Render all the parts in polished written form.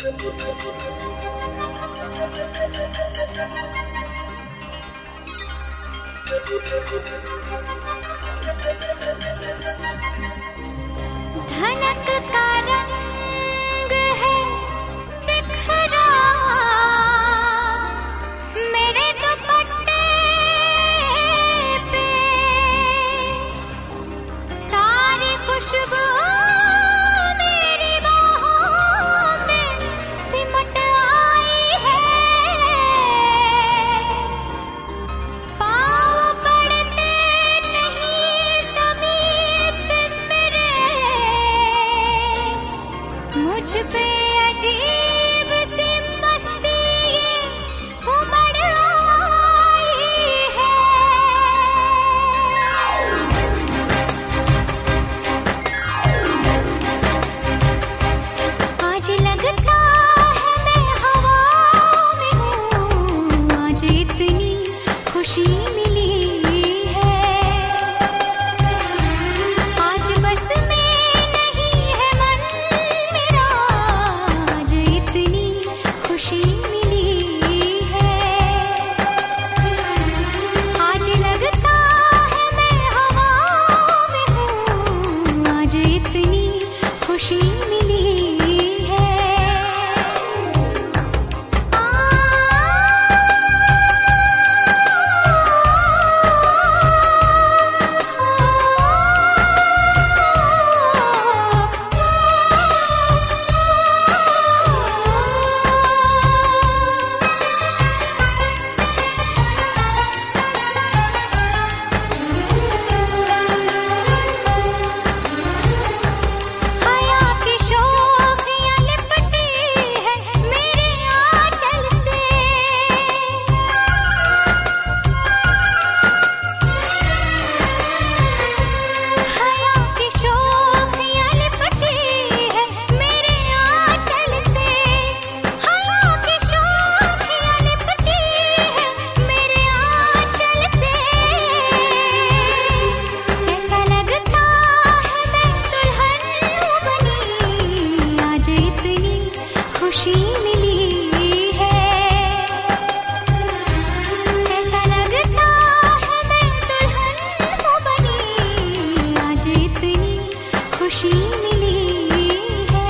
धनक का रंग है बिखरा मेरे दुपट्टे पे, सारी खुशबू मेरी बाहों में सिमट आई है। पाँव पड़ते नहीं ज़मीन पे मेरे, मुझ पे अजीब सी मस्ती ये उमड़ आई है। आज लगता है मैं हवा में हूँ, आज इतनी खुशी मिली है। आज बस में नहीं है मन मेरा, आज इतनी खुशी मिली है। आज लगता है मैं हवा में हूँ, आज इतनी खुशी मिली है। हया की शोखियाँ लिपटी है मेरे आंचल से, हया की शोखियाँ लिपटी है मेरे आंचल से, हया की शोखियाँ लिपटी है मेरे आंचल से। ऐसा लगता है मैं दुल्हन हूँ बनी, आज इतनी खुशी मिली है। ऐसा लगता है मैं दुल्हन हूँ बनी, आज इतनी खुशी मिली है।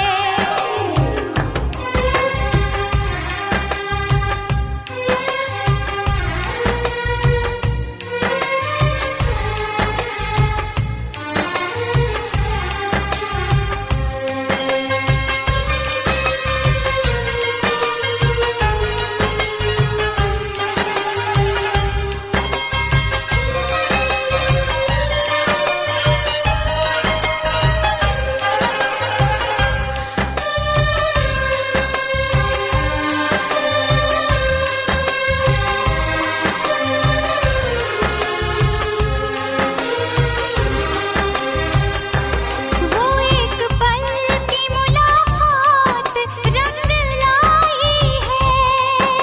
वो एक पल की मुलाकात रंग लाई है।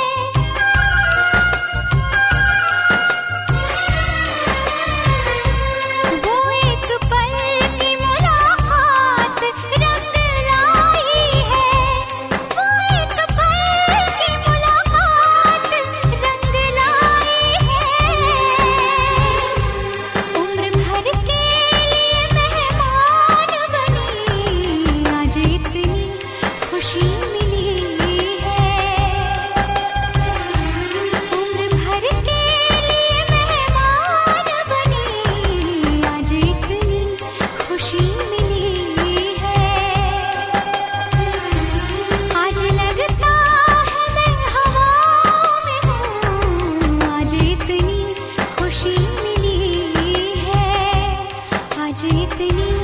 वो एक पल की मुलाकात रंग लाई है। वो एक पल की मुलाकात रंग लाई है। उम्र भर के लिए मेहमान बनी, आज इतनी खुशी मिली है। उम्र भर के लिए मेहमान बनी, आज इतनी खुशी मिली है। आज लगता है मैं हवा में हूँ, आज इतनी खुशी मिली है। आज इतनी